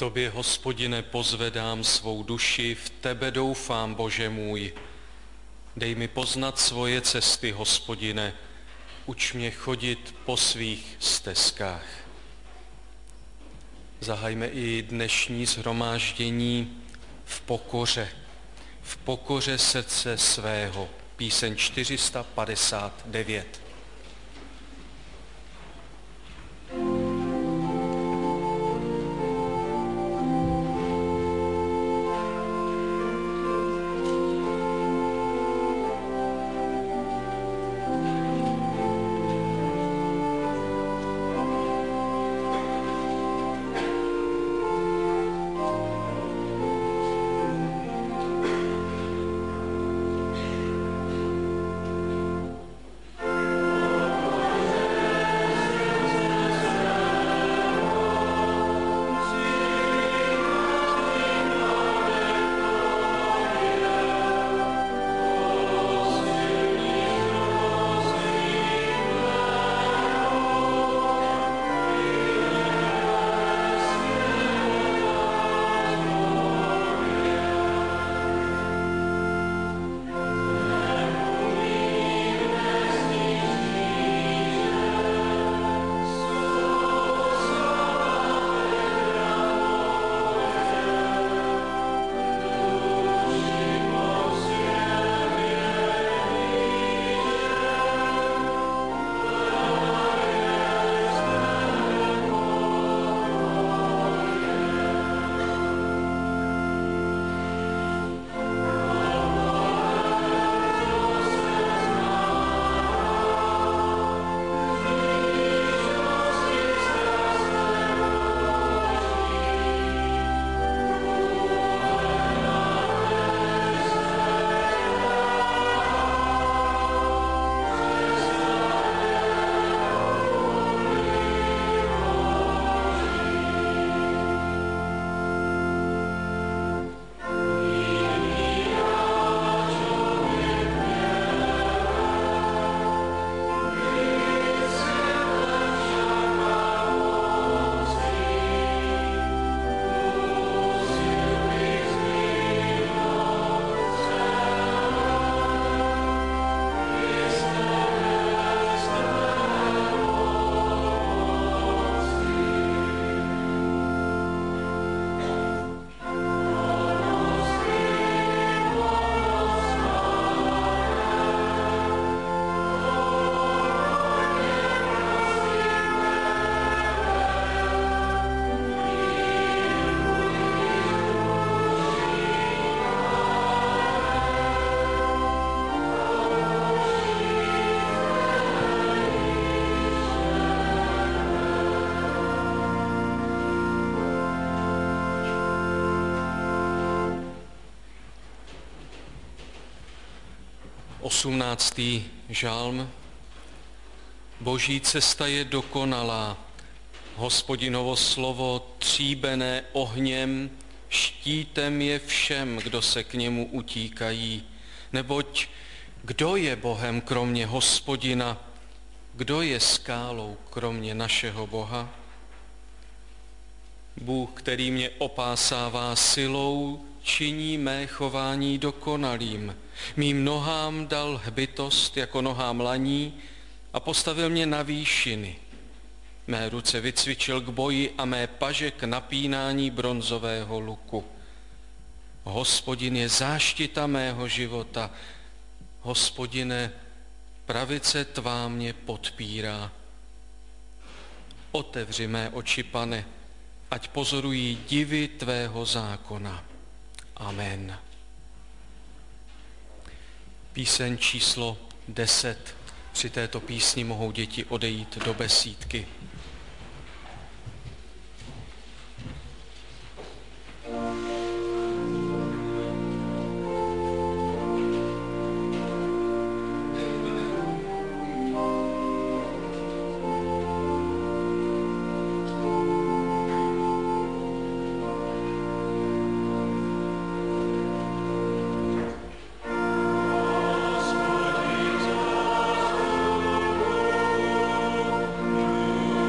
Tobě, Hospodine, pozvedám svou duši, v tebe doufám, Bože můj. Dej mi poznat svoje cesty, Hospodine, uč mě chodit po svých stezkách. Zahajme i dnešní shromáždění v pokoře srdce svého. Píseň 459. Osmnáctý žálm. Boží cesta je dokonalá, Hospodinovo slovo tříbené ohněm, štítem je všem, kdo se k němu utíkají. Neboť kdo je Bohem kromě Hospodina, kdo je skálou kromě našeho Boha? Bůh, který mě opásává silou, činí mé chování dokonalým. Mým nohám dal hbitost jako nohám laní a postavil mě na výšiny. Mé ruce vycvičil k boji a mé paže k napínání bronzového luku. Hospodin je záštita mého života. Hospodine, pravice tvá mě podpírá. Otevři mé oči, Pane, ať pozorují divy tvého zákona. Amen. Píseň číslo 10. Při této písni mohou děti odejít do besídky. Amen.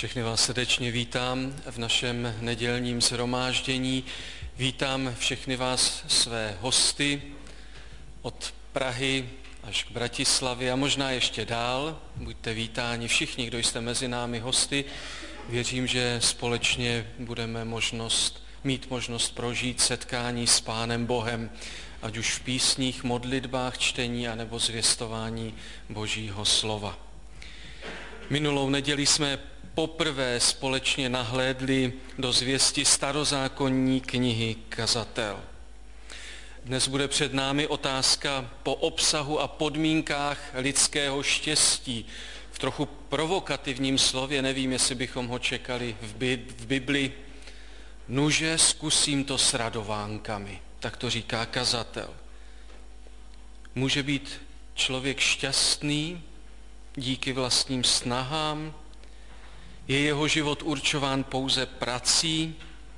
Všechny vás srdečně vítám v našem nedělním shromáždění. Vítám všechny vás, své hosty, od Prahy až k Bratislavě a možná ještě dál. Buďte vítáni všichni, kdo jste mezi námi hosty. Věřím, že společně budeme mít možnost prožít setkání s Pánem Bohem, ať už v písních, modlitbách, čtení, anebo zvěstování Božího slova. Minulou neděli jsme poprvé společně nahlédli do zvěsti starozákonní knihy Kazatel. Dnes bude před námi otázka po obsahu a podmínkách lidského štěstí. V trochu provokativním slově, nevím, jestli bychom ho čekali v Bibli. Nuže, zkusím to s radovánkami, tak to říká Kazatel. Může být člověk šťastný díky vlastním snahám? Je jeho život určován pouze prací?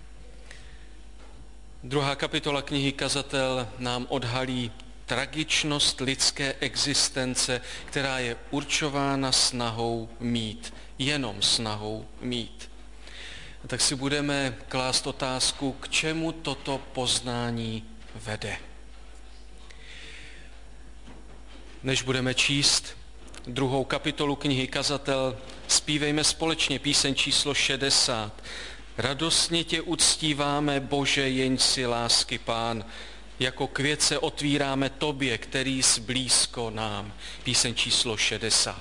Druhá kapitola knihy Kazatel nám odhalí tragičnost lidské existence, která je určována snahou mít, jenom snahou mít. A tak si budeme klást otázku, k čemu toto poznání vede. Než budeme číst druhou kapitolu knihy Kazatel, zpívejme společně píseň číslo 60. Radostně tě uctíváme, Bože, jeň si lásky Pán, jako květ se otvíráme tobě, který jsi blízko nám. Píseň číslo 60.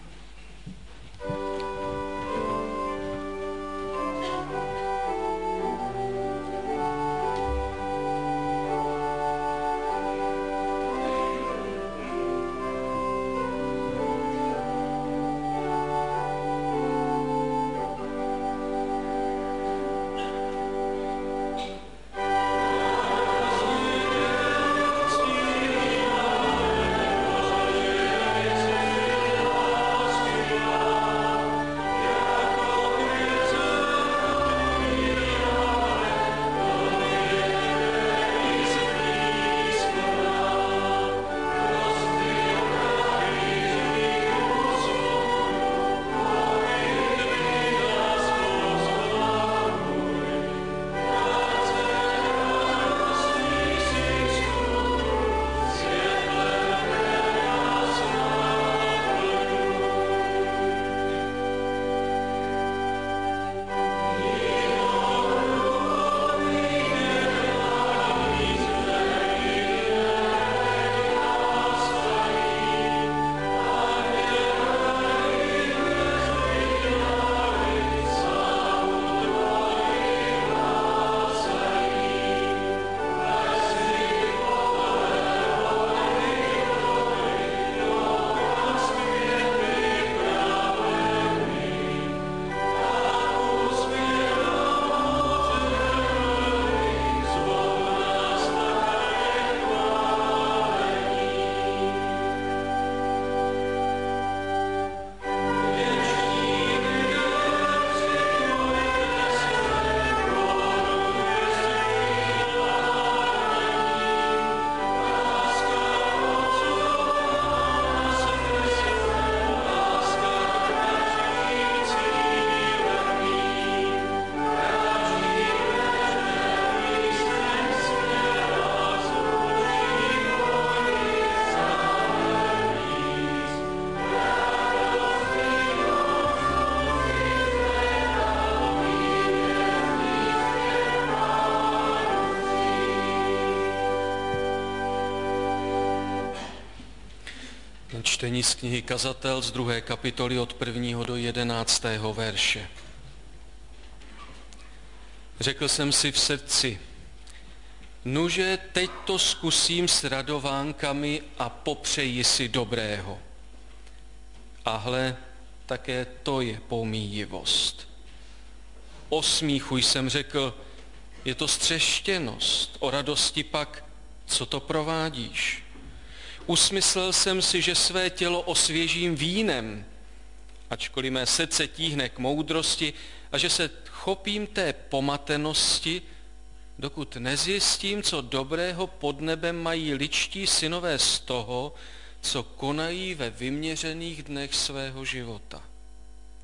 Čtení z knihy Kazatel z 2. kapitoly od 1. do 11. verše. Řekl jsem si v srdci, nuže, teď to zkusím s radovánkami a popřeji si dobrého. A hle, také to je pomíjivost. O smíchu jsem řekl, je to střeštěnost, o radosti pak, co to provádíš. Usmyslel jsem si, že své tělo osvěžím vínem, ačkoliv mé srdce tíhne k moudrosti a že se chopím té pomatenosti, dokud nezjistím, co dobrého pod nebem mají ličtí synové z toho, co konají ve vyměřených dnech svého života.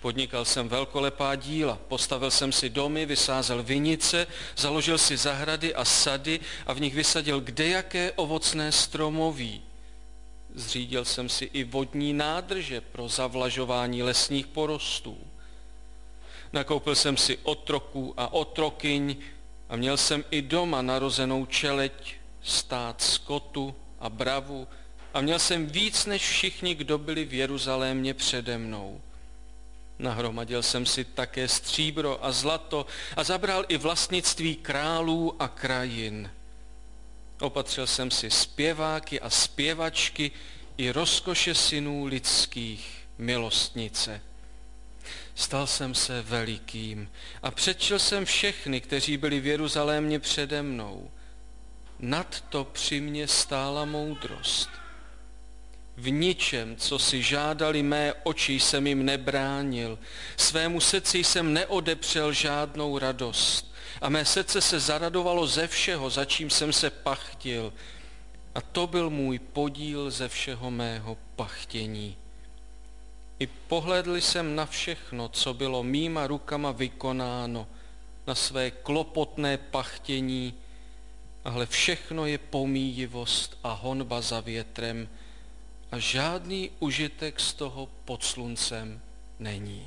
Podnikal jsem velkolepá díla, postavil jsem si domy, vysázel vinice, založil si zahrady a sady a v nich vysadil kdejaké ovocné stromoví. Zřídil jsem si i vodní nádrže pro zavlažování lesních porostů. Nakoupil jsem si otroků a otrokyň a měl jsem i doma narozenou čeleď, stát skotu a bravu a měl jsem víc než všichni, kdo byli v Jeruzalémě přede mnou. Nahromadil jsem si také stříbro a zlato a zabral i vlastnictví králů a krajin. Opatřil jsem si zpěváky a zpěvačky i rozkoše synů lidských, milostnice. Stal jsem se velikým a předčil jsem všechny, kteří byli v Jeruzalémě přede mnou. Nadto při mně stála moudrost. V ničem, co si žádali mé oči, jsem jim nebránil. Svému srdci jsem neodepřel žádnou radost. A mé srdce se zaradovalo ze všeho, za čím jsem se pachtil. A to byl můj podíl ze všeho mého pachtění. I pohlédl jsem na všechno, co bylo mýma rukama vykonáno, na své klopotné pachtění, ale všechno je pomíjivost a honba za větrem a žádný užitek z toho pod sluncem není.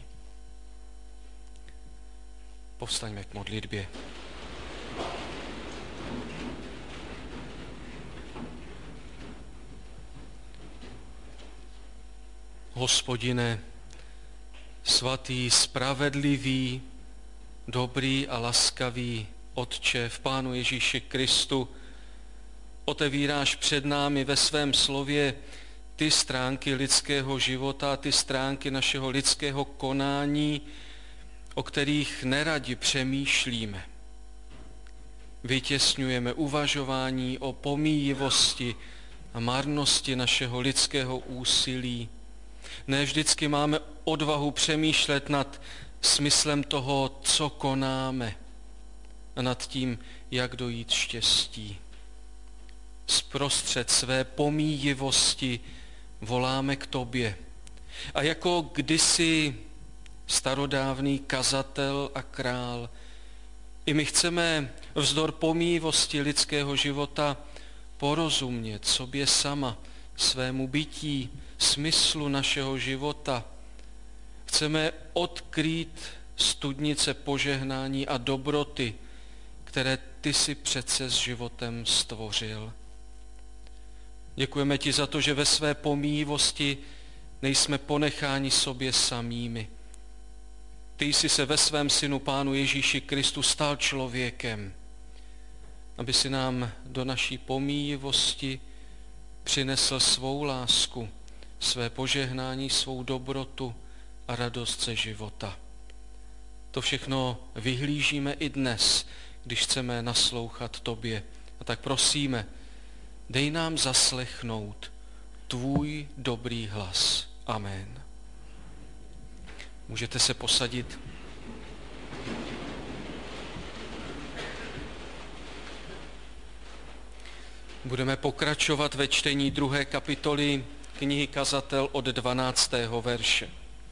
Povstaňme k modlitbě. Hospodine, svatý, spravedlivý, dobrý a laskavý Otče v Pánu Ježíši Kristu, otevíráš před námi ve svém slově ty stránky lidského života, ty stránky našeho lidského konání, o kterých neradi přemýšlíme. Vytěsňujeme uvažování o pomíjivosti a marnosti našeho lidského úsilí. Ne vždycky máme odvahu přemýšlet nad smyslem toho, co konáme, a nad tím, jak dojít štěstí. Zprostřed své pomíjivosti voláme k tobě. A jako kdysi starodávný kazatel a král, i my chceme vzdor pomíjivosti lidského života porozumět sobě sama, svému bytí, smyslu našeho života. Chceme odkrýt studnice požehnání a dobroty, které ty si přece s životem stvořil. Děkujeme ti za to, že ve své pomíjivosti nejsme ponecháni sobě samými. Ty jsi se ve svém synu Pánu Ježíši Kristu stal člověkem, aby si nám do naší pomíjivosti přinesl svou lásku, své požehnání, svou dobrotu a radost ze života. To všechno vyhlížíme i dnes, když chceme naslouchat tobě. A tak prosíme, dej nám zaslechnout tvůj dobrý hlas. Amen. Můžete se posadit. Budeme pokračovat ve čtení 2. kapitoly knihy Kazatel od 12. verše.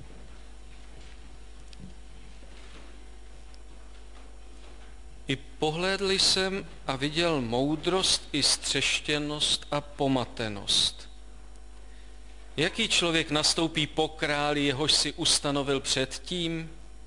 I pohlédl jsem a viděl moudrost i střeštěnost a pomatenost. Jaký člověk nastoupí po králi, jehož si ustanovil předtím?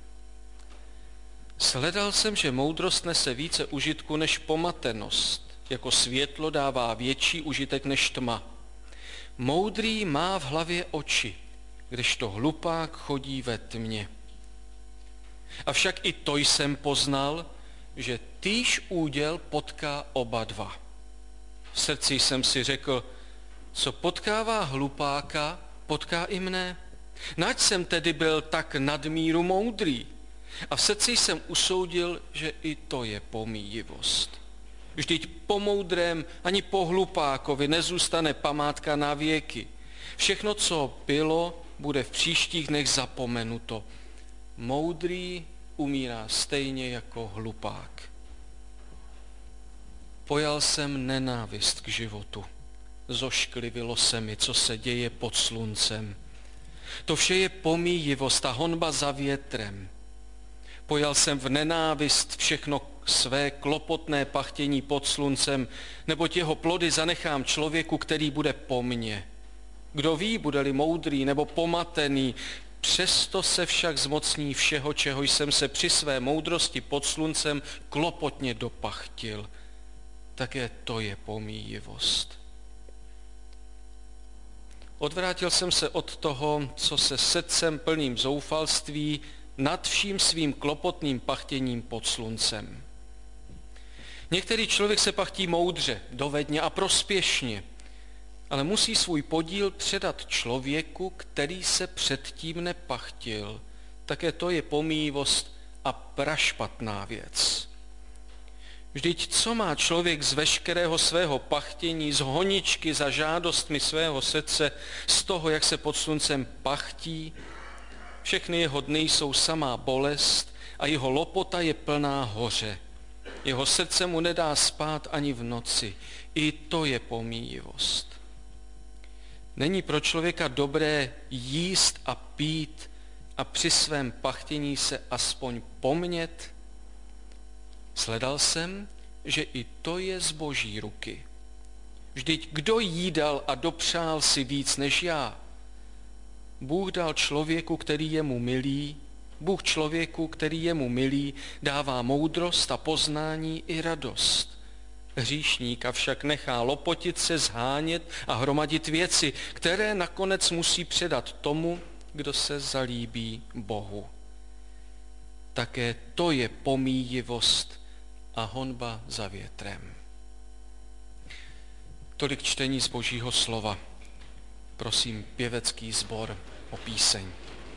Sledal jsem, že moudrost nese více užitku než pomatenost, jako světlo dává větší užitek než tma. Moudrý má v hlavě oči, kdežto hlupák chodí ve tmě. Avšak i to jsem poznal, že týž úděl potká oba dva. V srdci jsem si řekl, co potkává hlupáka, potká i mne. Nač jsem tedy byl tak nadmíru moudrý. A v srdci jsem usoudil, že i to je pomíjivost. Vždyť po moudrém ani po hlupákovi nezůstane památka na věky. Všechno, co bylo, bude v příštích dnech zapomenuto. Moudrý umírá stejně jako hlupák. Pojal jsem nenávist k životu. Zošklivilo se mi, co se děje pod sluncem. To vše je pomíjivost a honba za větrem. Pojal jsem v nenávist všechno své klopotné pachtění pod sluncem, neboť jeho plody zanechám člověku, který bude po mně. Kdo ví, bude-li moudrý nebo pomatený, přesto se však zmocní všeho, čeho jsem se při své moudrosti pod sluncem klopotně dopachtil. Také to je pomíjivost. Odvrátil jsem se od toho, co se srdcem plným zoufalství nad vším svým klopotným pachtěním pod sluncem. Některý člověk se pachtí moudře, dovedně a prospěšně, ale musí svůj podíl předat člověku, který se předtím nepachtil. Také to je pomíjivost a prašpatná věc. Vždyť co má člověk z veškerého svého pachtění, z honičky za žádostmi svého srdce, z toho, jak se pod sluncem pachtí? Všechny jeho dny jsou samá bolest a jeho lopota je plná hoře. Jeho srdce mu nedá spát ani v noci. I to je pomíjivost. Není pro člověka dobré jíst a pít a při svém pachtění se aspoň pomnět? Sledal jsem, že i to je z Boží ruky. Vždyť kdo jídal a dopřál si víc než já? Bůh dal člověku, který je mu milý, Bůh člověku, který je mu milý, dává moudrost a poznání i radost. Hříšníka však nechá lopotit se, zhánět a hromadit věci, které nakonec musí předat tomu, kdo se zalíbí Bohu. Také to je pomíjivost a honba za větrem. Tolik čtení z Božího slova. Prosím pěvecký sbor o píseň.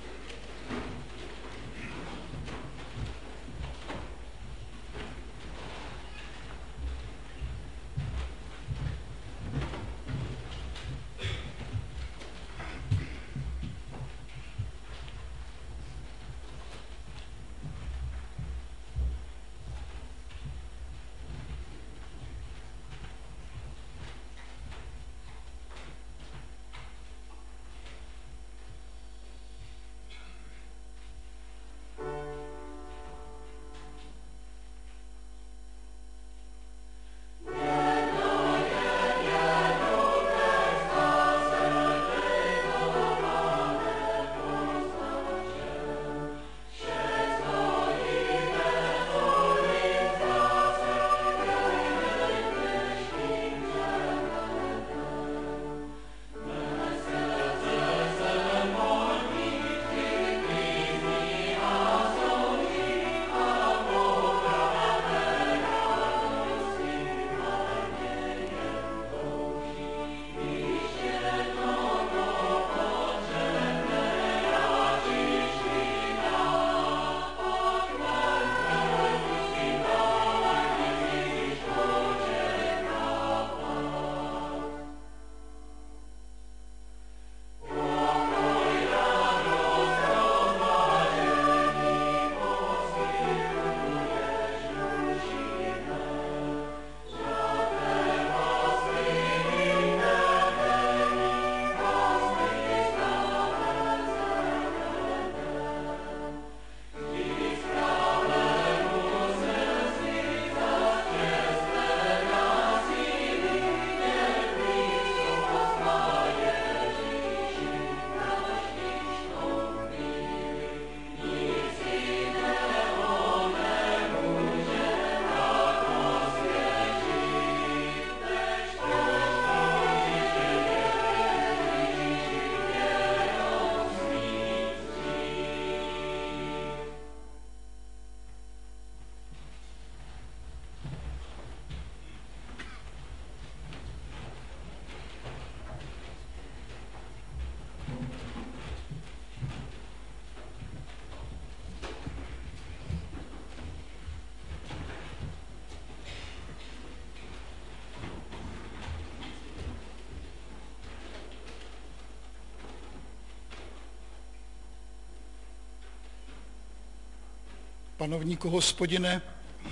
Panovníku Hospodine,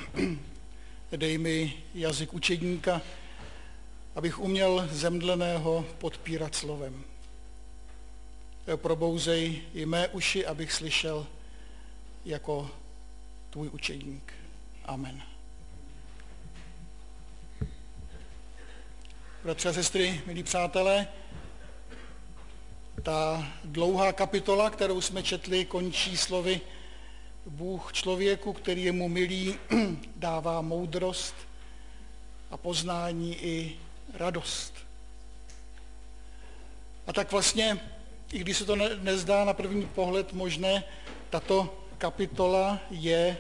dej mi jazyk učedníka, abych uměl zemdleného podpírat slovem. probouzej i mé uši, abych slyšel jako tvůj učedník. Amen. Bratři a sestry, milí přátelé, ta dlouhá kapitola, kterou jsme četli, končí slovy: Bůh člověku, který je mu milý, dává moudrost a poznání i radost. A tak vlastně, i když se to nezdá na první pohled možné, tato kapitola je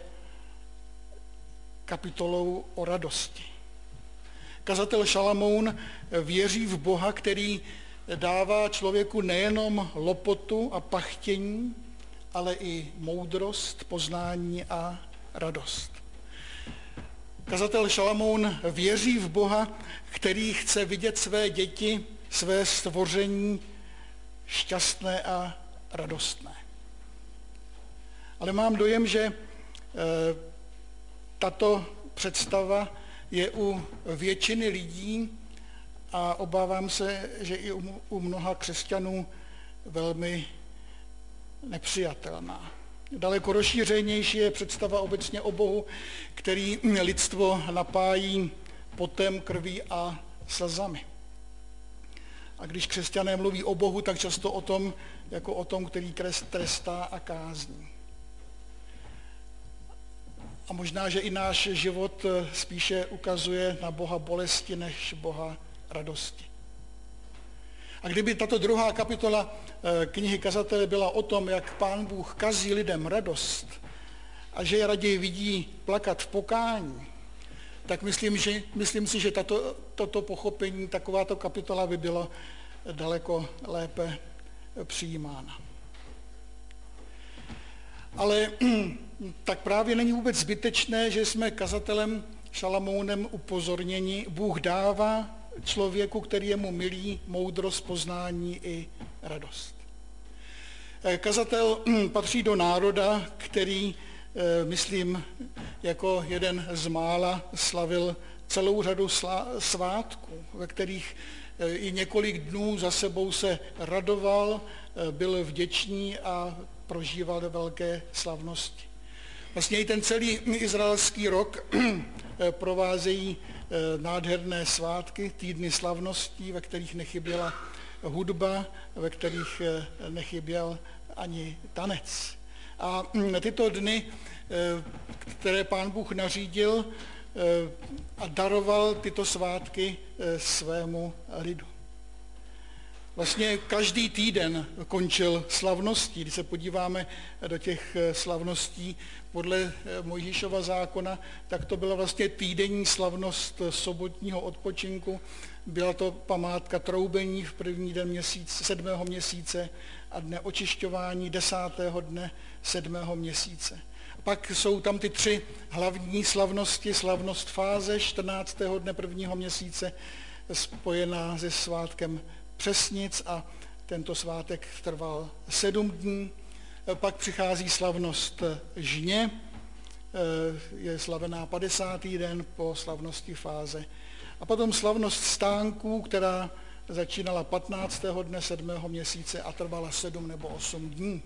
kapitolou o radosti. Kazatel Šalamoun věří v Boha, který dává člověku nejenom lopotu a pachtění, ale i moudrost, poznání a radost. Kazatel Šalamoun věří v Boha, který chce vidět své děti, své stvoření šťastné a radostné. Ale mám dojem, že tato představa je u většiny lidí a obávám se, že i u mnoha křesťanů velmi nepřijatelná. Daleko rozšířenější je představa obecně o Bohu, který lidstvo napájí potem, krví a slzami. A když křesťané mluví o Bohu, tak často o tom, jako o tom, který trestá a kázní. A možná, že i náš život spíše ukazuje na Boha bolesti, než Boha radosti. A kdyby tato druhá kapitola knihy Kazatele byla o tom, jak Pán Bůh kazí lidem radost a že je raději vidí plakat v pokání, tak myslím si, že toto pochopení, takováto kapitola by byla daleko lépe přijímána. Ale tak právě není vůbec zbytečné, že jsme kazatelem Šalamounem upozorněni. Bůh dává člověku, který je mu milý, moudrost, poznání i radost. Kazatel patří do národa, který, myslím, jako jeden z mála slavil celou řadu svátků, ve kterých i několik dnů za sebou se radoval, byl vděčný a prožíval velké slavnosti. Vlastně i ten celý izraelský rok provázejí nádherné svátky, týdny slavností, ve kterých nechyběla hudba, ve kterých nechyběl ani tanec. A tyto dny, které Pán Bůh nařídil a daroval tyto svátky svému lidu. Vlastně každý týden končil slavností. Když se podíváme do těch slavností podle Mojžíšova zákona, tak to byla vlastně týdenní slavnost sobotního odpočinku. Byla to památka troubení v první den 7. měsíce a dne očišťování 10. dne 7. měsíce. Pak jsou tam ty 3 hlavní slavnosti. Slavnost fáze 14. dne 1. měsíce spojená se svátkem Přesnic a tento svátek trval 7 dní. Pak přichází slavnost žně, je slavená 50. den po slavnosti fáze. A potom slavnost stánků, která začínala 15. dne 7. měsíce a trvala 7 nebo 8 dní.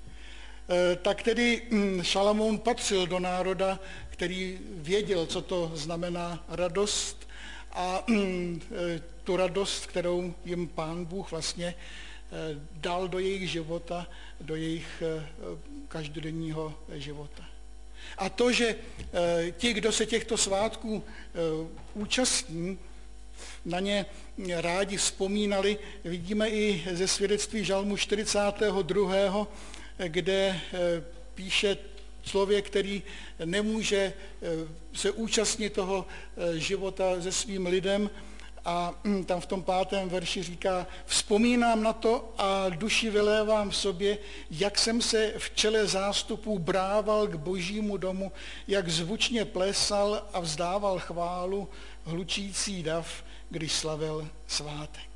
Tak tedy Šalamoun patřil do národa, který věděl, co to znamená radost, a tu radost, kterou jim Pán Bůh vlastně dal do jejich života, do jejich každodenního života. A to, že ti, kdo se těchto svátků účastní, na ně rádi vzpomínali, vidíme i ze svědectví Žalmu 42., kde píše člověk, který nemůže se účastnit toho života se svým lidem, a tam v tom 5. verši říká: vzpomínám na to a duši vylévám v sobě, jak jsem se v čele zástupů brával k Božímu domu, jak zvučně plesal a vzdával chválu hlučící dav, když slavil svátek.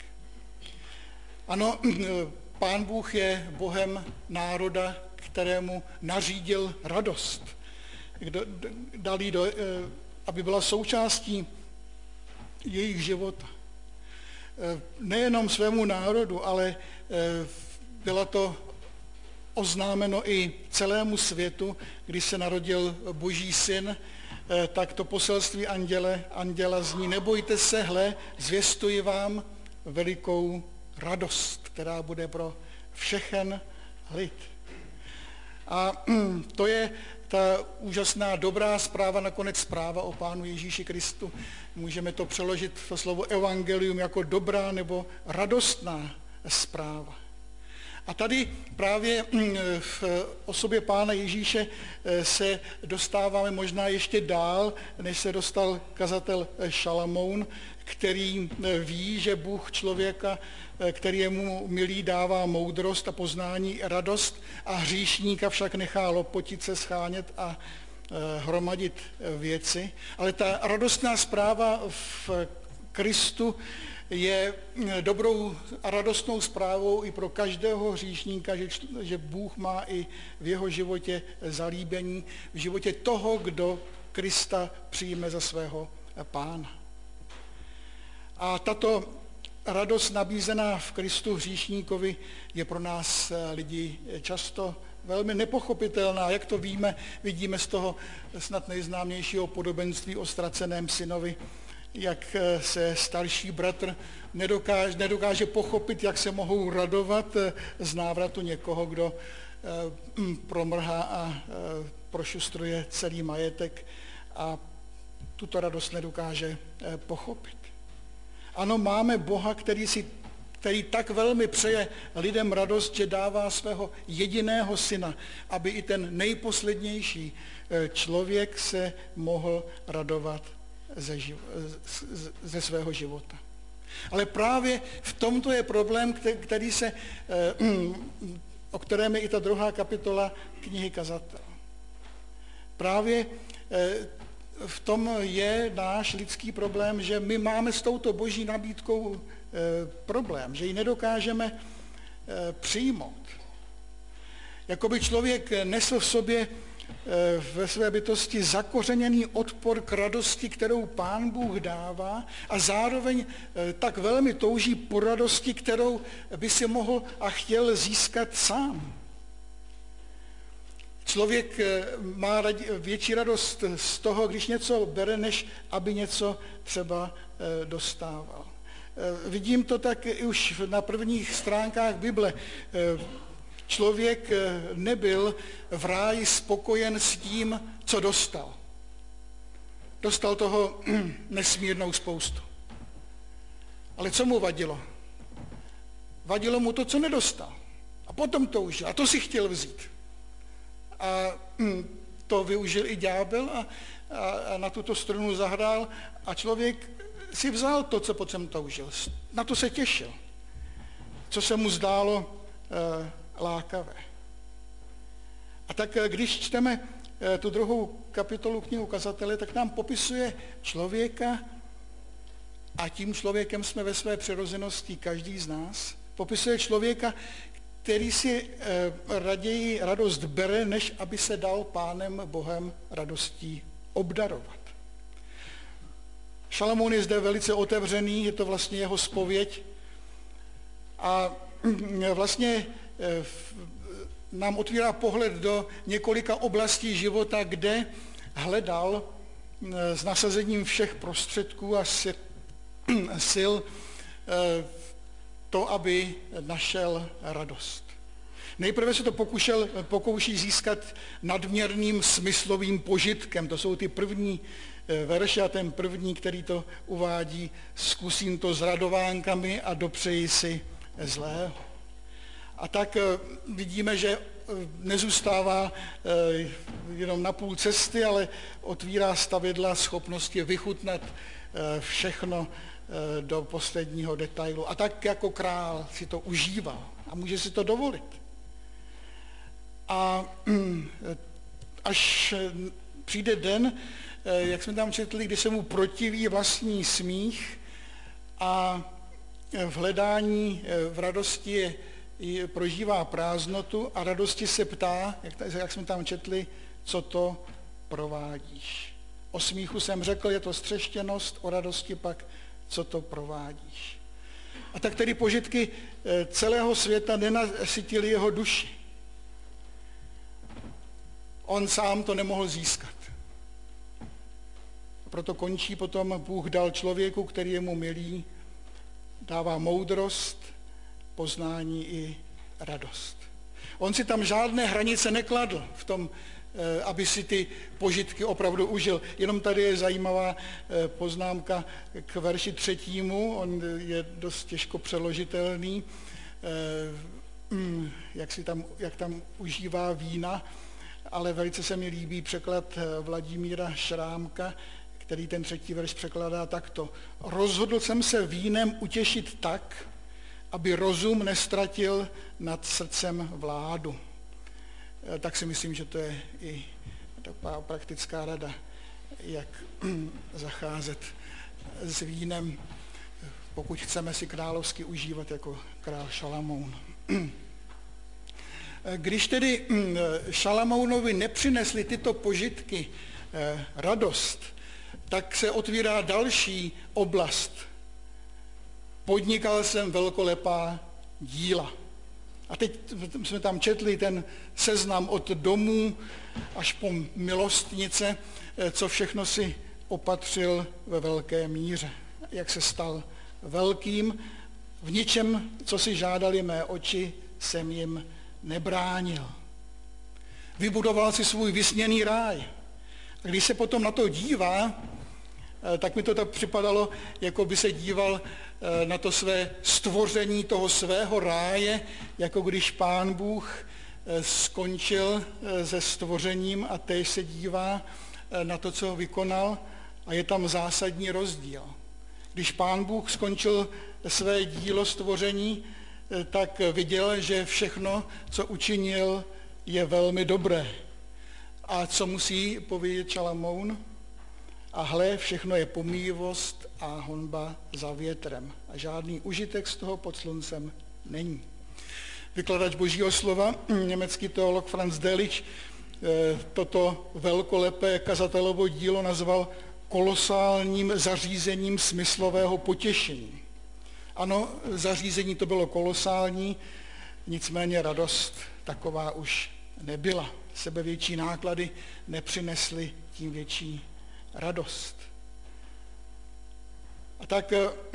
Ano, Pán Bůh je Bohem národa, kterému nařídil radost. Dal jí, aby byla součástí jejich života. Nejenom svému národu, ale bylo to oznámeno i celému světu, když se narodil Boží syn, tak to poselství anděla zní: nebojte se, hle, zvěstuji vám velikou radost, která bude pro všechen lid. A to je ta úžasná dobrá zpráva, nakonec zpráva o Pánu Ježíši Kristu. Můžeme to přeložit, to slovo evangelium, jako dobrá nebo radostná zpráva. A tady právě v osobě Pána Ježíše se dostáváme možná ještě dál, než se dostal kazatel Šalamoun, který ví, že Bůh člověka, který je mu milý, dává moudrost a poznání, radost, a hříšníka však nechá lopotit se, schánět a hromadit věci. Ale ta radostná zpráva v Kristu je dobrou a radostnou zprávou i pro každého hříšníka, že Bůh má i v jeho životě zalíbení, v životě toho, kdo Krista přijme za svého Pána. A tato radost nabízená v Kristu hříšníkovi je pro nás lidi často velmi nepochopitelná. Jak to vidíme z toho snad nejznámějšího podobenství o ztraceném synovi, jak se starší bratr nedokáže pochopit, jak se mohou radovat z návratu někoho, kdo promrhá a prošustruje celý majetek, a tuto radost nedokáže pochopit. Ano, máme Boha, který tak velmi přeje lidem radost, že dává svého jediného syna, aby i ten nejposlednější člověk se mohl radovat ze svého života. Ale právě v tomto je problém, o kterém je i ta 2. kapitola knihy Kazatel. Právě v tom je náš lidský problém, že my máme s touto boží nabídkou problém, že ji nedokážeme přijmout. Jakoby člověk nesl v sobě ve své bytosti zakořeněný odpor k radosti, kterou Pán Bůh dává, a zároveň tak velmi touží po radosti, kterou by si mohl a chtěl získat sám. Člověk má větší radost z toho, když něco bere, než aby něco třeba dostával. Vidím to tak už na prvních stránkách Bible. Člověk nebyl v ráji spokojen s tím, co dostal. Dostal toho nesmírnou spoustu. Ale co mu vadilo? Vadilo mu to, co nedostal. A potom toužil. A to si chtěl vzít. A to využil i ďábel a na tuto strunu zahrál, a člověk si vzal to, co potom toužil. Na to se těšil. Co se mu zdálo lákavé. A tak když čteme tu 2. kapitolu knihu Kazatele, tak nám popisuje člověka, a tím člověkem jsme ve své přirozenosti každý z nás, popisuje člověka, který si raději radost bere, než aby se dal Pánem Bohem radostí obdarovat. Šalamoun je zde velice otevřený, je to vlastně jeho zpověď, a vlastně nám otvírá pohled do několika oblastí života, kde hledal s nasazením všech prostředků a sil to, aby našel radost. Nejprve se to pokouší získat nadměrným smyslovým požitkem. To jsou ty první verše, a ten první, který to uvádí: zkusím to s radovánkami a dopřeji si zlého. A tak vidíme, že nezůstává jenom na půl cesty, ale otvírá stavidla schopnosti vychutnat všechno do posledního detailu. A tak jako král si to užívá a může si to dovolit. A až přijde den, jak jsme tam četli, kdy se mu protiví vlastní smích, a v hledání, v radosti prožívá prázdnotu, a radosti se ptá, jak jsme tam četli, co to provádíš. O smíchu jsem řekl, je to střeštěnost, o radosti pak, co to provádíš. A tak tedy požitky celého světa nenasytily jeho duši. On sám to nemohl získat. Proto končí potom: Bůh dal člověku, který je mu milý, dává moudrost, poznání i radost. On si tam žádné hranice nekladl v tom, aby si ty požitky opravdu užil. Jenom tady je zajímavá poznámka k verši 3. On je dost těžko přeložitelný, jak tam užívá vína, ale velice se mi líbí překlad Vladimíra Šrámka, který ten 3. verš překladá takto: Rozhodl jsem se vínem utěšit tak, aby rozum nestratil nad srdcem vládu. Tak si myslím, že to je i taková praktická rada, jak zacházet s vínem, pokud chceme si královsky užívat jako král Šalamoun. Když tedy Šalamounovi nepřinesli tyto požitky radost, tak se otvírá další oblast. Podnikal jsem velkolepá díla. A teď jsme tam četli ten seznam od domů až po milostnice, co všechno si opatřil ve velké míře. Jak se stal velkým, v ničem, co si žádali mé oči, jsem jim nebránil. Vybudoval si svůj vysněný ráj. A když se potom na to dívá, tak mi to tak připadalo, jako by se díval na to své stvoření toho svého ráje, jako když Pán Bůh skončil se stvořením a též se dívá na to, co vykonal, a je tam zásadní rozdíl. Když Pán Bůh skončil své dílo stvoření, tak viděl, že všechno, co učinil, je velmi dobré. A co musí povědět Šalamoun? A hle, všechno je pomývost a honba za větrem. A žádný užitek z toho pod sluncem není. Vykladač Božího slova, německý teolog Franz Delitzsch, toto velkolepé kazatelovo dílo nazval kolosálním zařízením smyslového potěšení. Ano, zařízení to bylo kolosální, nicméně radost taková už nebyla. Sebevětší náklady nepřinesly tím větší radost. A tak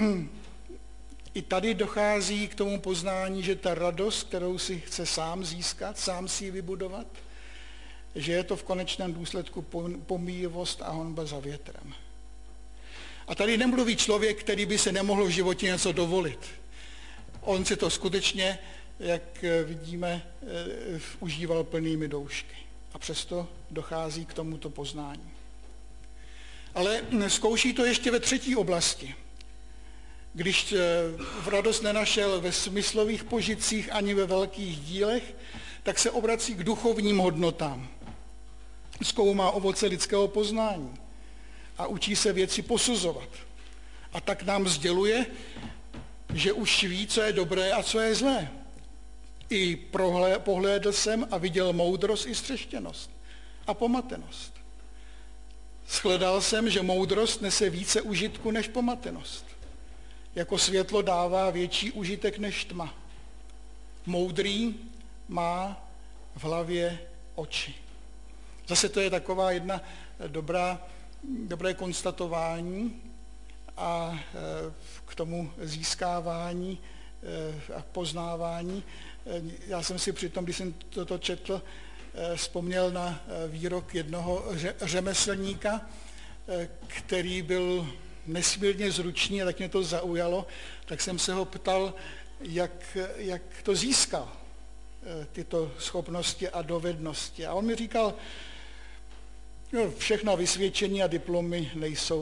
i tady dochází k tomu poznání, že ta radost, kterou si chce sám získat, sám si ji vybudovat, že je to v konečném důsledku pomíjivost a honba za větrem. A tady nemluví člověk, který by se nemohl v životě něco dovolit. On si to skutečně, jak vidíme, užíval plnými doušky. A přesto dochází k tomuto poznání. Ale zkouší to ještě ve třetí oblasti. Když v radost nenašel ve smyslových požitcích ani ve velkých dílech, tak se obrací k duchovním hodnotám. Zkoumá ovoce lidského poznání a učí se věci posuzovat. A tak nám sděluje, že už ví, co je dobré a co je zlé. I pohlédl jsem a viděl moudrost i střeštěnost a pomatenost. Shledal jsem, že moudrost nese více užitku než pomatenost. Jako světlo dává větší užitek než tma. Moudrý má v hlavě oči. Zase to je taková jedna dobré konstatování a k tomu získávání a poznávání. Já jsem si přitom, když jsem toto četl, vzpomněl na výrok jednoho řemeslníka, který byl nesmírně zručný a tak mě to zaujalo, tak jsem se ho ptal, jak to získal, tyto schopnosti a dovednosti. A on mi říkal, no, všechna vysvědčení a diplomy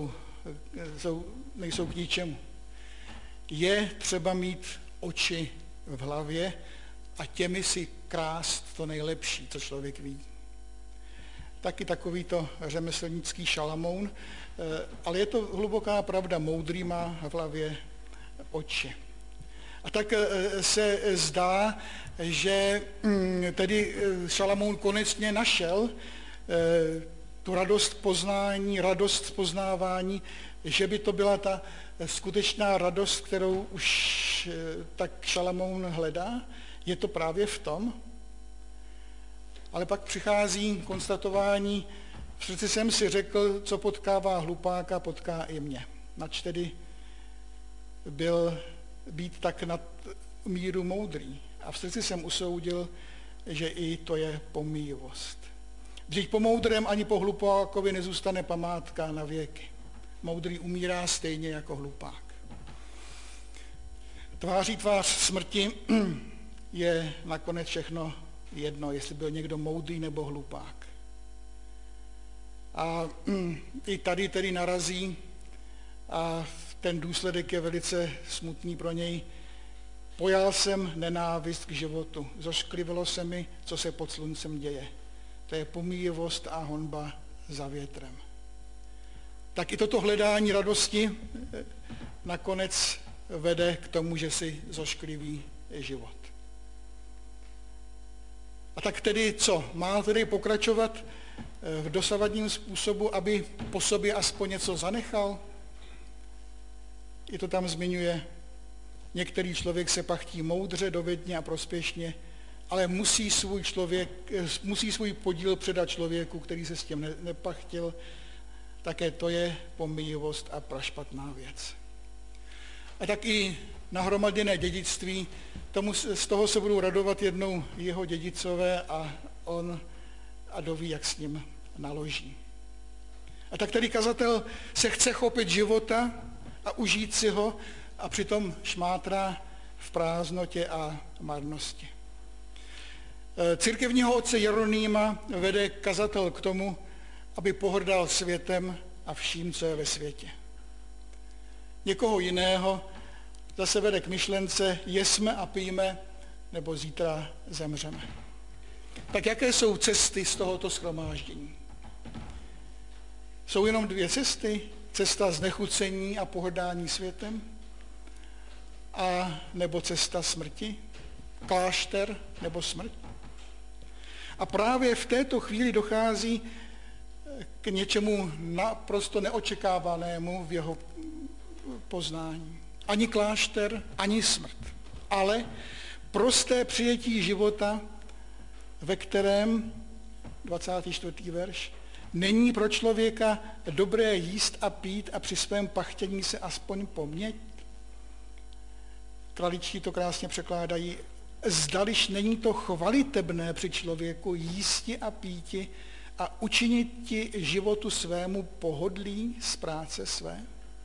nejsou k ničemu. Je třeba mít oči v hlavě a těmi si krást to nejlepší, co člověk ví. Taky takovýto řemeslnický Šalamoun, ale je to hluboká pravda, moudrý má v hlavě oči. A tak se zdá, že tedy Šalamoun konečně našel tu radost poznání, radost poznávání, že by to byla ta skutečná radost, kterou už tak Šalamoun hledá, je to právě v tom. Ale pak přichází konstatování, v srdci jsem si řekl, co potkává hlupáka, potká i mě. Nač tedy byl být tak nad míru moudrý. A v srdci jsem usoudil, že i to je pomíjivost. Vždyť po moudrém ani po hlupákovi nezůstane památka na věky. Moudrý umírá stejně jako hlupák. Tváří tvář smrti je nakonec všechno jedno, jestli byl někdo moudrý nebo hlupák. A i tady tedy narazí a ten důsledek je velice smutný pro něj. Pojal jsem nenávist k životu, zošklivilo se mi, co se pod sluncem děje. To je pomíjivost a honba za větrem. Tak i toto hledání radosti nakonec vede k tomu, že si zoškliví život. A tak tedy co? Má tedy pokračovat v dosavadním způsobu, aby po sobě aspoň něco zanechal? I to tam zmiňuje. Některý člověk se pachtí moudře, dovedně a prospěšně, ale musí svůj podíl předat člověku, který se s tím nepachtil. Také to je pomíjivost a prašpatná věc. A tak i nahromaděné dědictví, z toho se budou radovat jednou jeho dědicové a on a doví, jak s ním naloží. A tak tedy kazatel se chce chopit života a užít si ho a přitom šmátrá v prázdnotě a marnosti. Církevního otce Jeronýma vede kazatel k tomu, aby pohrdal světem a vším, co je ve světě. Někoho jiného zase vede k myšlence jesme a pijme, nebo zítra zemřeme. Tak jaké jsou cesty z tohoto shromáždění? Jsou jenom dvě cesty. Cesta znechucení a pohrdání světem a nebo cesta smrti, klášter nebo smrt. A právě v této chvíli dochází k něčemu naprosto neočekávanému v jeho poznání. Ani klášter, ani smrt, ale prosté přijetí života, ve kterém, 24. verš, není pro člověka dobré jíst a pít a při svém pachtění se aspoň pomět? Kraličtí to krásně překládají. Zdališ není to chvalitebné při člověku jísti a píti a učinit ti životu svému pohodlí z práce své?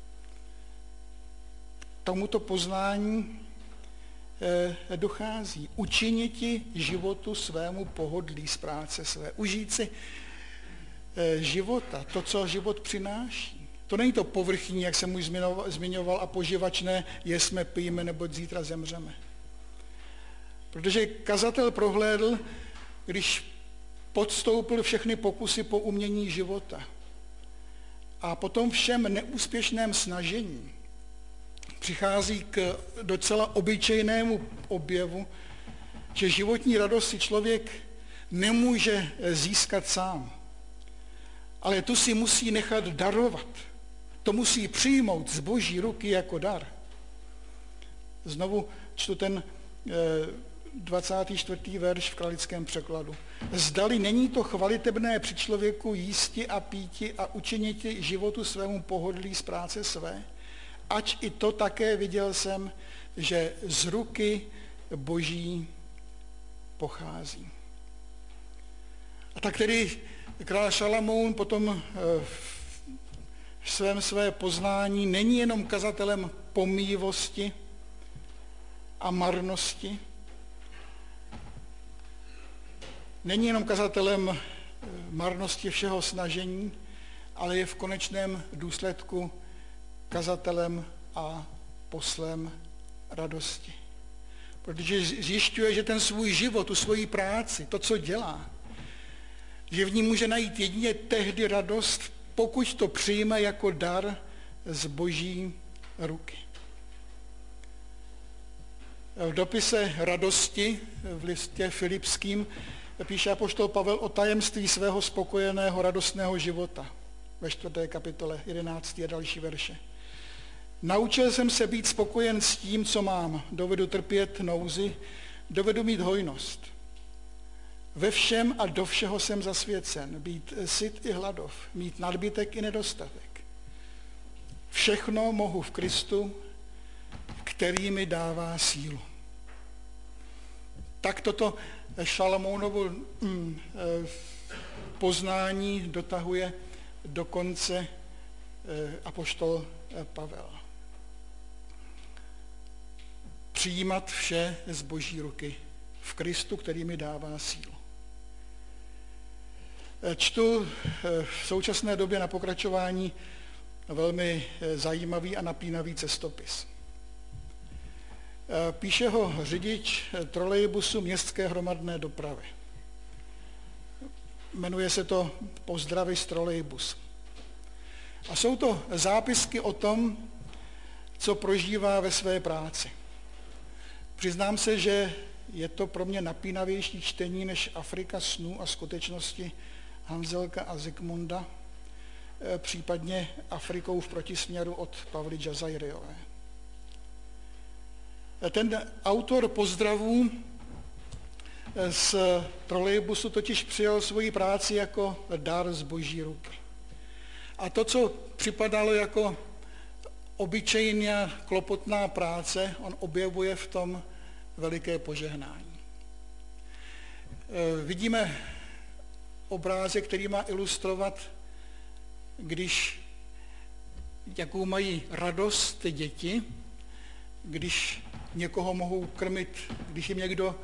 Tomuto poznání dochází. Učinit ti životu svému pohodlí z práce své. Užít si života, to, co život přináší. To není to povrchní, jak jsem už zmiňoval, a poživačné, jesme, pijme, nebo zítra zemřeme. Protože kazatel prohlédl, když podstoupil všechny pokusy po umění života a potom všem neúspěšném snažení přichází k docela obyčejnému objevu, že životní radost si člověk nemůže získat sám. Ale tu si musí nechat darovat. To musí přijmout z Boží ruky jako dar. Znovu čtu ten 24. verš v kralickém překladu. Zdali není to chvalitebné při člověku jísti a píti a učiniti životu svému pohodlí z práce své, ač i to také viděl jsem, že z ruky Boží pochází. A tak tedy král Šalamoun potom v své poznání není jenom kazatelem pomíjivosti a marnosti, není jenom kazatelem marnosti všeho snažení, ale je v konečném důsledku kazatelem a poslem radosti. Protože zjišťuje, že ten svůj život, tu svoji práci, to, co dělá, že v ní může najít jedině tehdy radost, pokud to přijme jako dar z Boží ruky. V dopise radosti v listě Filipským píše apoštol Pavel o tajemství svého spokojeného, radostného života ve 4. kapitole 11. a další verše. Naučil jsem se být spokojen s tím, co mám. Dovedu trpět nouzi, dovedu mít hojnost. Ve všem a do všeho jsem zasvěcen. Být syt i hladov, mít nadbytek i nedostatek. Všechno mohu v Kristu, který mi dává sílu. Tak toto Šalamounovo poznání dotahuje do konce apoštol Pavel. Přijímat vše z Boží ruky v Kristu, který mi dává sílu. Čtu v současné době na pokračování velmi zajímavý a napínavý cestopis. Píše ho řidič trolejbusu městské hromadné dopravy. Jmenuje se to Pozdravy z trolejbusu. A jsou to zápisky o tom, co prožívá ve své práci. Přiznám se, že je to pro mě napínavější čtení než Afrika snů a skutečnosti Hanzelka a Zikmunda, případně Afrikou v protisměru od Pavly Džazajriové. Ten autor pozdravů z trolejbusu totiž přijal svoji práci jako dar z Boží ruky. A to, co připadalo jako obyčejná klopotná práce, on objevuje v tom veliké požehnání. Vidíme obrázek, který má ilustrovat, jakou mají radost ty děti, když někoho mohou krmit, když jim někdo,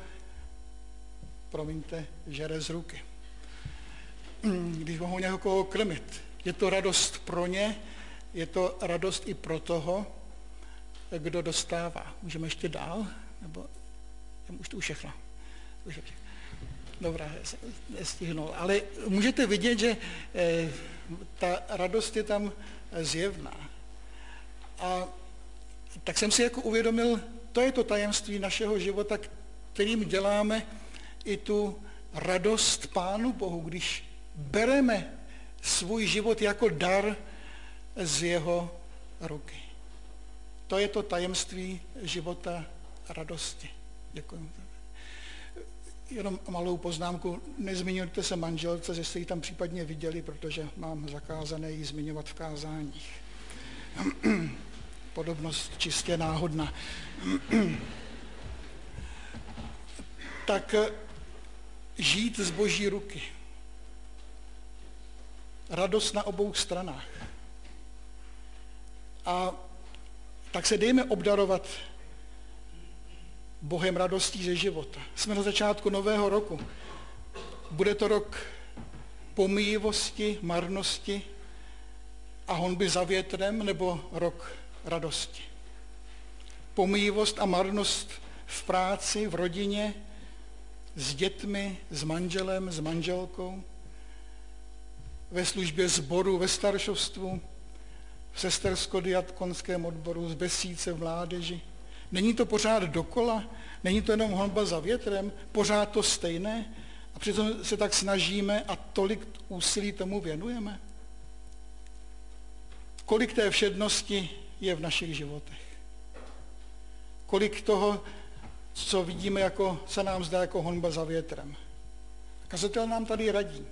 žere z ruky. Když mohou někoho krmit. Je to radost pro ně, je to radost i pro toho, kdo dostává. Můžeme ještě dál? Nebo už to všechno. Dobrá, nestihnul. Ale můžete vidět, že ta radost je tam zjevná. A tak jsem si jako uvědomil, to je to tajemství našeho života, kterým děláme i tu radost Pánu Bohu, když bereme svůj život jako dar z jeho ruky. To je to tajemství života radosti. Děkuji. Jenom malou poznámku. Nezmiňujte se manželce, že jste ji tam případně viděli, protože mám zakázané ji zmiňovat v kázáních. Podobnost čistě náhodná. Tak žít z Boží ruky. Radost na obou stranách. A tak se dejme obdarovat Bohem radostí ze života. Jsme na začátku nového roku. Bude to rok pomíjivosti, marnosti a honby za větrem, nebo rok radosti. Pomíjivost a marnost v práci, v rodině, s dětmi, s manželem, s manželkou, ve službě sboru, ve staršovstvu, v sestersko-diakonském odboru, z besídce v mládeži. Není to pořád dokola, není to jenom honba za větrem, pořád to stejné a přitom se tak snažíme a tolik úsilí tomu věnujeme. Kolik té všednosti je v našich životech? Kolik toho, co vidíme, se nám zdá jako honba za větrem? Kazatel nám tady radí.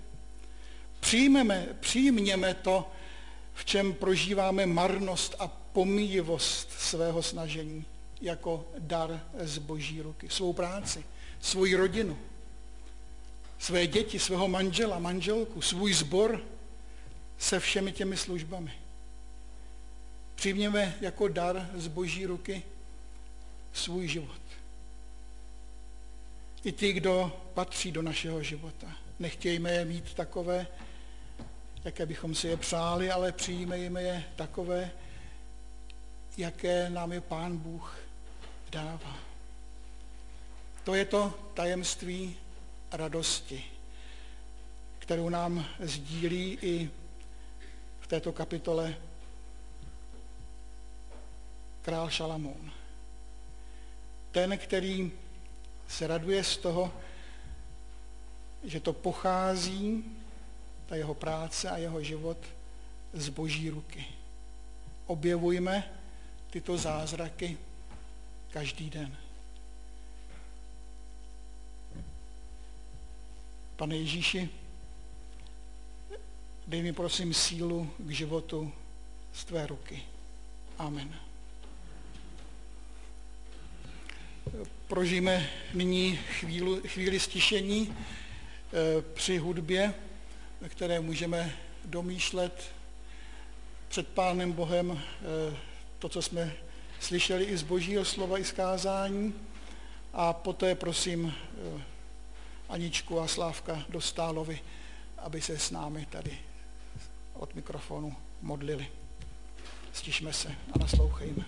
Přijměme to, v čem prožíváme marnost a pomíjivost svého snažení jako dar z Boží ruky. Svou práci, svoji rodinu, své děti, svého manžela, manželku, svůj sbor se všemi těmi službami. Přijměme jako dar z Boží ruky svůj život. I ty, kdo patří do našeho života. Nechtějme je mít takové, jaké bychom si je přáli, ale přijmejme je takové, jaké nám je Pán Bůh dává. To je to tajemství radosti, kterou nám sdílí i v této kapitole král Šalamoun. Ten, který se raduje z toho, že to pochází, ta jeho práce a jeho život, z Boží ruky. Objevujme tyto zázraky každý den. Pane Ježíši, dej mi prosím sílu k životu z tvé ruky. Amen. Prožijeme nyní chvíli stišení při hudbě, ve které můžeme domýšlet před Pánem Bohem to, co jsme slyšeli i z Božího slova, i z kázání. A poté prosím Aničku a Slávka Dostálovi, aby se s námi tady od mikrofonu modlili. Stišme se a naslouchejme.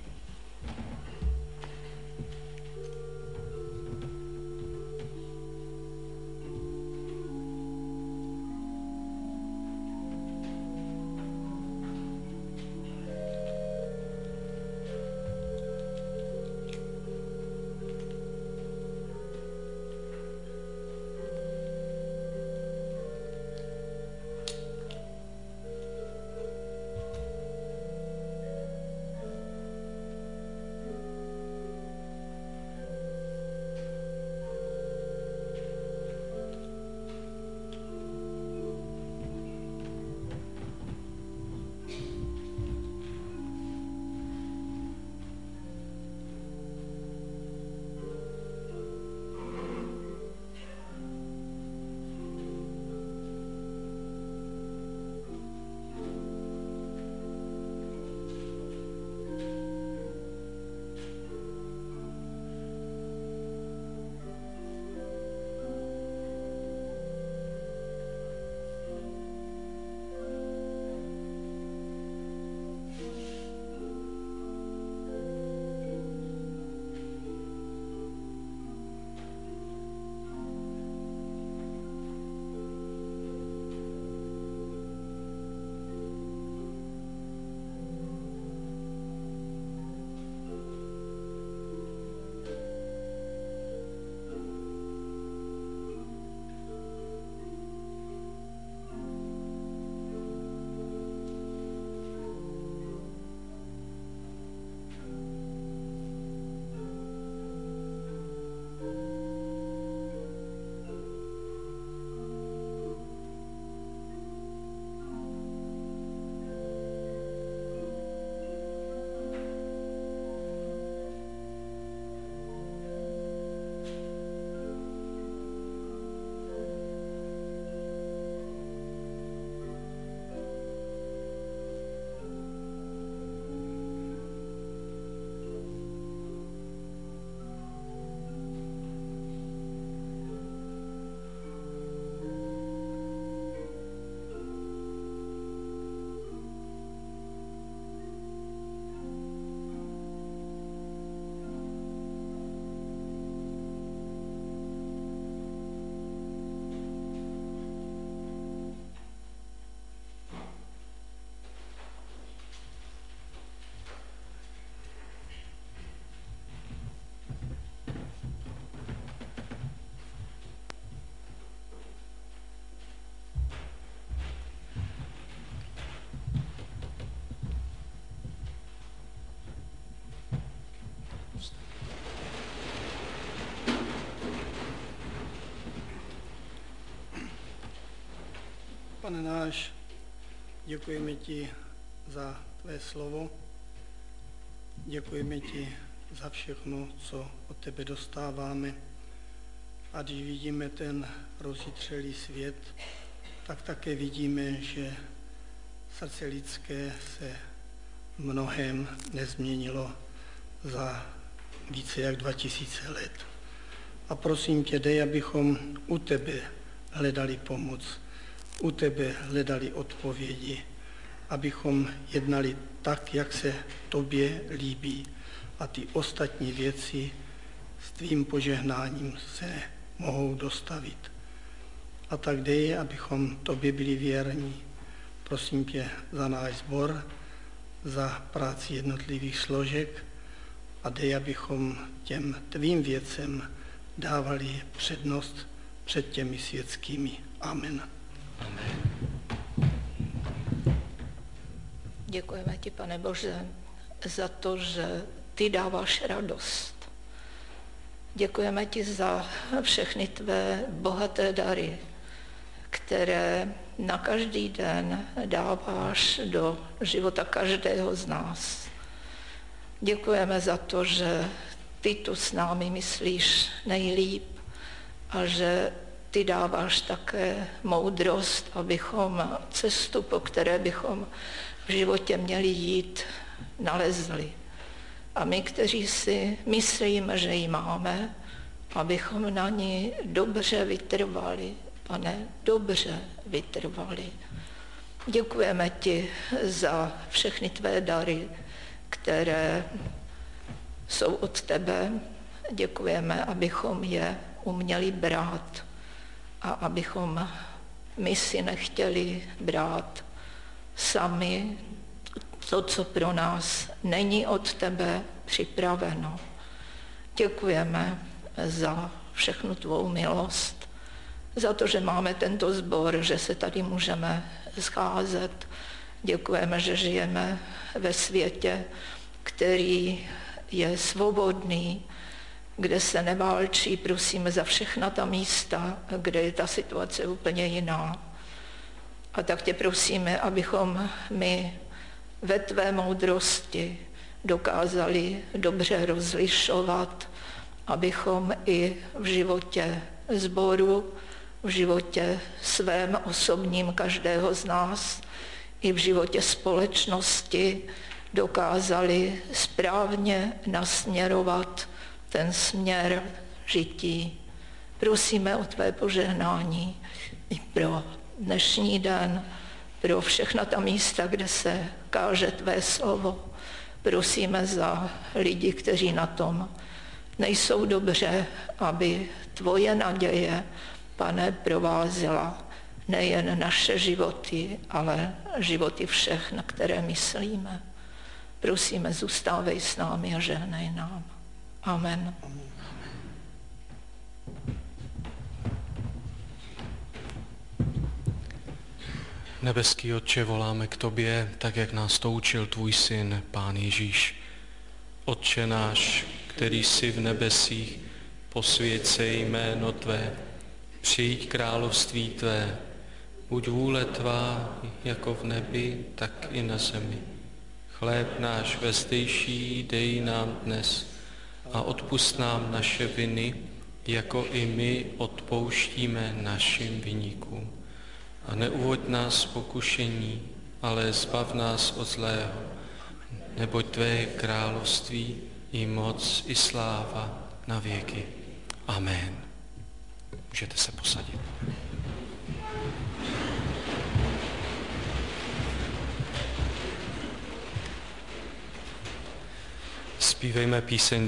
Pane náš, děkujeme ti za tvé slovo, děkujeme ti za všechno, co od tebe dostáváme. A když vidíme ten rozjitřelý svět, tak také vidíme, že srdce lidské se v mnohém nezměnilo za více jak 2000 let. A prosím tě, dej, abychom u tebe hledali pomoc, u tebe hledali odpovědi, abychom jednali tak, jak se tobě líbí, a ty ostatní věci s tvým požehnáním se mohou dostavit. A tak dej, abychom tobě byli věrní. Prosím tě za náš sbor, za práci jednotlivých složek, a dej, abychom těm tvým věcem dávali přednost před těmi světskými. Amen. Děkujeme ti, Pane Bože, za to, že ty dáváš radost. Děkujeme ti za všechny tvé bohaté dary, které na každý den dáváš do života každého z nás. Děkujeme za to, že ty tu s námi myslíš nejlíp a že ty dáváš také moudrost, abychom cestu, po které bychom v životě měli jít, nalezli. A my, kteří si myslíme, že ji máme, abychom na ní dobře vytrvali, Pane, dobře vytrvali. Děkujeme ti za všechny tvé dary, které jsou od tebe. Děkujeme, abychom je uměli brát a abychom my si nechtěli brát sami to, co pro nás není od tebe připraveno. Děkujeme za všechnu tvou milost, za to, že máme tento sbor, že se tady můžeme scházet. Děkujeme, že žijeme ve světě, který je svobodný, kde se neválčí. Prosíme za všechna ta místa, kde je ta situace úplně jiná. A tak tě prosíme, abychom my ve tvé moudrosti dokázali dobře rozlišovat, abychom i v životě sboru, v životě svém osobním každého z nás, i v životě společnosti dokázali správně nasměrovat ten směr žití. Prosíme o tvé požehnání i pro dnešní den, pro všechna ta místa, kde se káže tvé slovo. Prosíme za lidi, kteří na tom nejsou dobře, aby tvoje naděje, Pane, provázela nejen naše životy, ale životy všech, na které myslíme. Prosíme, zůstávej s námi a žehnej nám. Amen. Nebeský Otče, voláme k tobě, tak jak nás to učil tvůj syn, Pán Ježíš. Otče náš, který jsi v nebesích, posvěť se jméno tvé, přijď království tvé, buď vůle tvá jako v nebi, tak i na zemi. Chléb náš vezdejší dej nám dnes a odpusť nám naše viny, jako i my odpouštíme našim viníkům. A neuvoď nás pokušení, ale zbav nás od zlého, neboť tvé je království i moc i sláva na věky. Amen. Můžete se posadit. Zpívejme píseň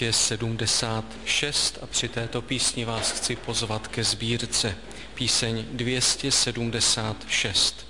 276 a při této písni vás chci pozvat ke sbírce. Píseň 276.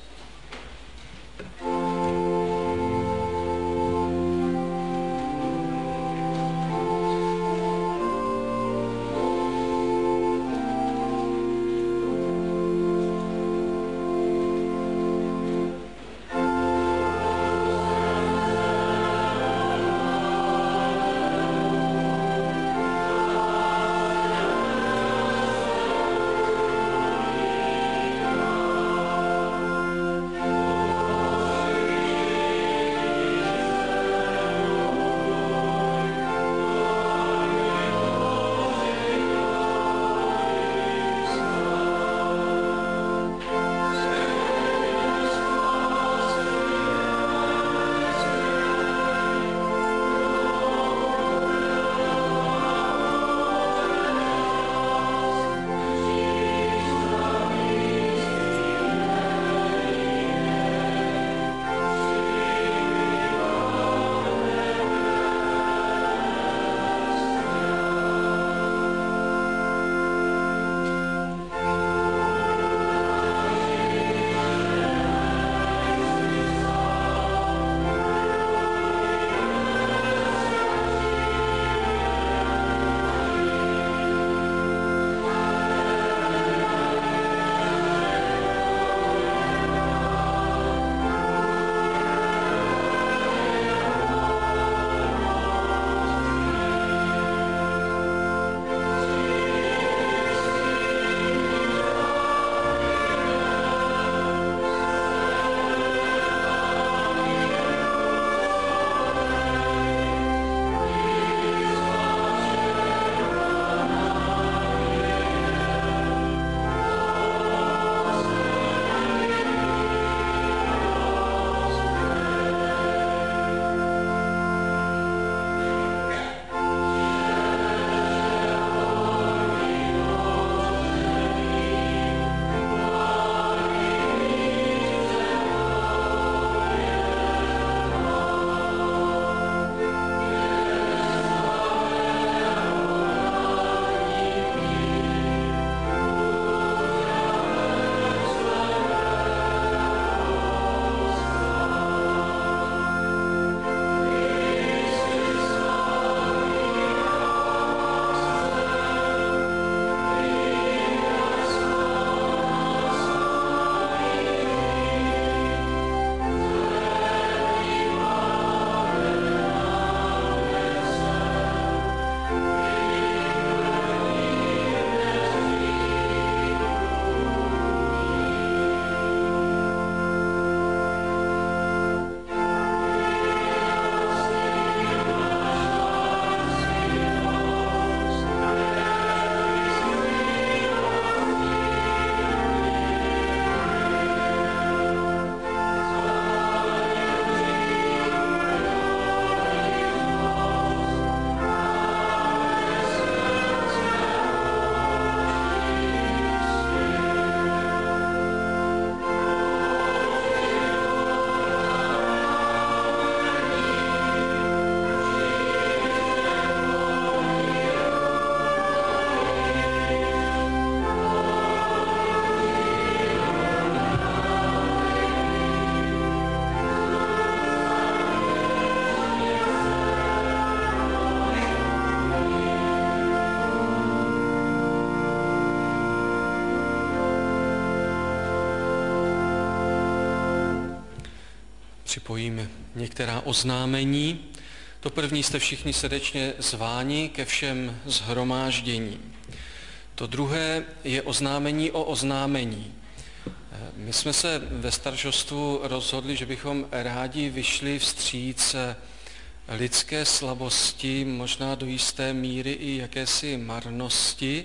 připojím některá oznámení. To první, jste všichni srdečně zváni ke všem shromážděním. To druhé je oznámení o oznámení. My jsme se ve staršostvu rozhodli, že bychom rádi vyšli vstříc lidské slabosti, možná do jisté míry i jakési marnosti,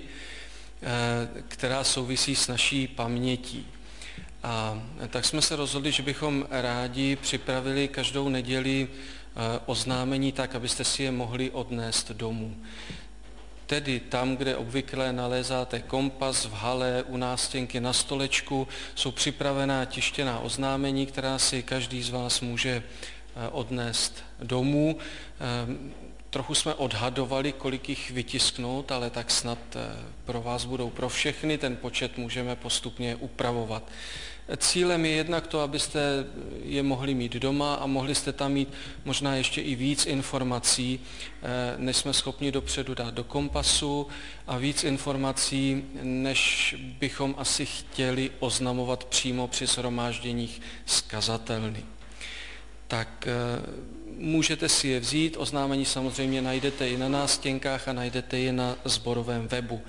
která souvisí s naší pamětí. A tak jsme se rozhodli, že bychom rádi připravili každou neděli oznámení tak, abyste si je mohli odnést domů. Tedy tam, kde obvykle nalézáte kompas v hale, u nástěnky, na stolečku, jsou připravená tištěná oznámení, která si každý z vás může odnést domů. Trochu jsme odhadovali, kolik jich vytisknout, ale tak snad pro vás budou pro všechny, ten počet můžeme postupně upravovat. Cílem je jednak to, abyste je mohli mít doma a mohli jste tam mít možná ještě i víc informací, než jsme schopni dopředu dát do kompasu, a víc informací, než bychom asi chtěli oznamovat přímo při shromážděních z kazatelny. Tak můžete si je vzít, oznámení samozřejmě najdete i na nástěnkách a najdete je na sborovém webu.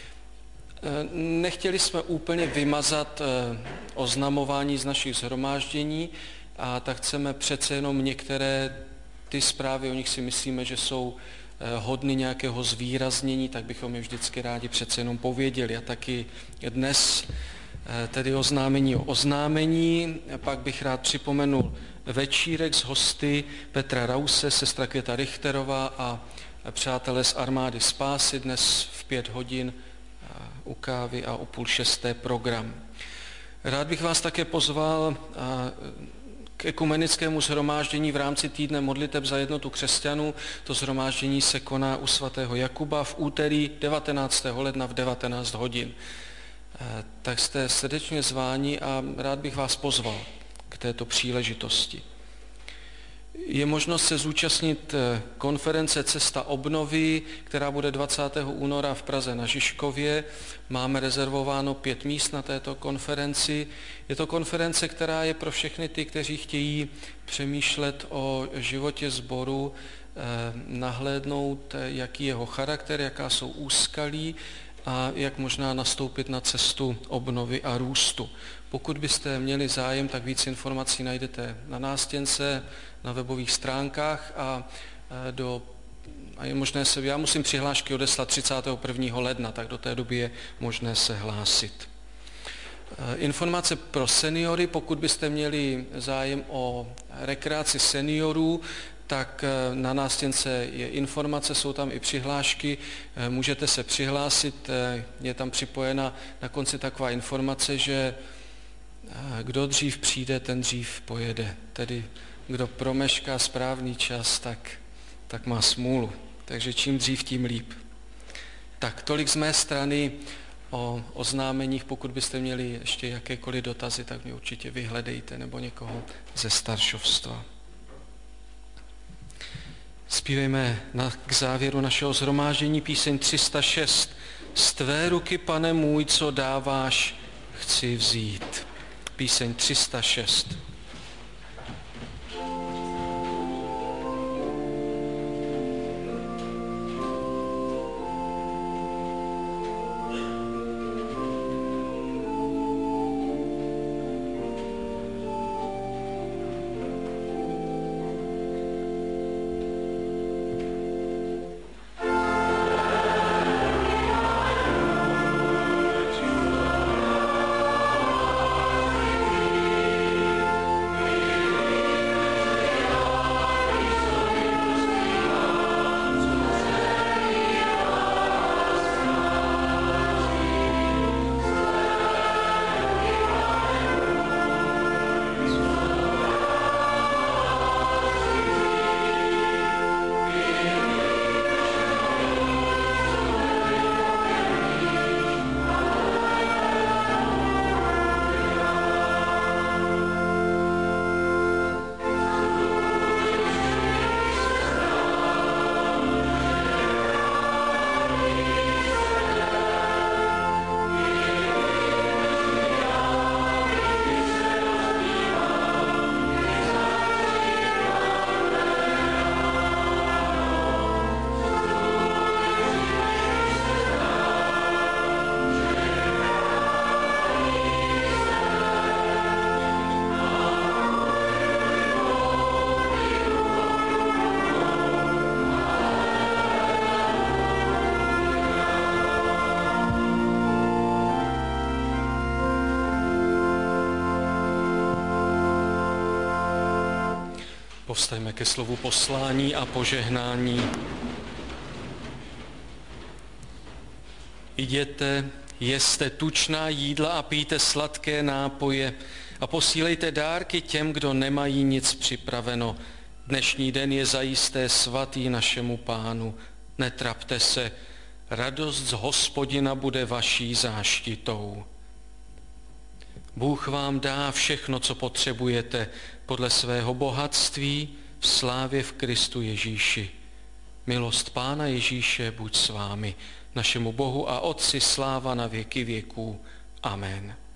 Nechtěli jsme úplně vymazat oznamování z našich shromáždění, a tak chceme přece jenom některé ty zprávy, o nich si myslíme, že jsou hodny nějakého zvýraznění, tak bychom je vždycky rádi přece jenom pověděli. A taky dnes tedy oznámení o oznámení. Pak bych rád připomenul večírek s hosty Petra Rause, sestra Květa Richterová a přátelé z Armády spásy dnes v 5 hodin u kávy a o 5:30 program. Rád bych vás také pozval k ekumenickému shromáždění v rámci týdne modliteb za jednotu křesťanů. To shromáždění se koná u svatého Jakuba v úterý 19. ledna v 19 hodin. Tak jste srdečně zváni a rád bych vás pozval k této příležitosti. Je možnost se zúčastnit konference Cesta obnovy, která bude 20. února v Praze na Žižkově. Máme rezervováno 5 míst na této konferenci. Je to konference, která je pro všechny ty, kteří chtějí přemýšlet o životě sboru, nahlédnout, jaký je jeho charakter, jaká jsou úskalí a jak možná nastoupit na cestu obnovy a růstu. Pokud byste měli zájem, tak víc informací najdete na nástěnce, na webových stránkách a je možné se, já musím přihlášky odeslat 31. ledna, tak do té doby je možné se hlásit. Informace pro seniory, pokud byste měli zájem o rekreaci seniorů, tak na nástěnce je informace, jsou tam i přihlášky, můžete se přihlásit, je tam připojena na konci taková informace, že kdo dřív přijde, ten dřív pojede. Tedy kdo promešká správný čas, tak má smůlu. Takže čím dřív, tím líp. Tak tolik z mé strany o oznámeních. Pokud byste měli ještě jakékoliv dotazy, tak mě určitě vyhledejte nebo někoho ze staršovstva. Zpívejme k závěru našeho shromáždění píseň 306. Z tvé ruky, Pane můj, co dáváš, chci vzít. Píseň 306. Povstaňme ke slovu poslání a požehnání. Jděte, jeste tučná jídla a pijte sladké nápoje a posílejte dárky těm, kdo nemají nic připraveno. Dnešní den je zajisté svatý našemu Pánu. Netrapte se, radost z Hospodina bude vaší záštitou. Bůh vám dá všechno, co potřebujete, podle svého bohatství v slávě v Kristu Ježíši. Milost Pána Ježíše buď s vámi, našemu Bohu a Otci sláva na věky věků. Amen.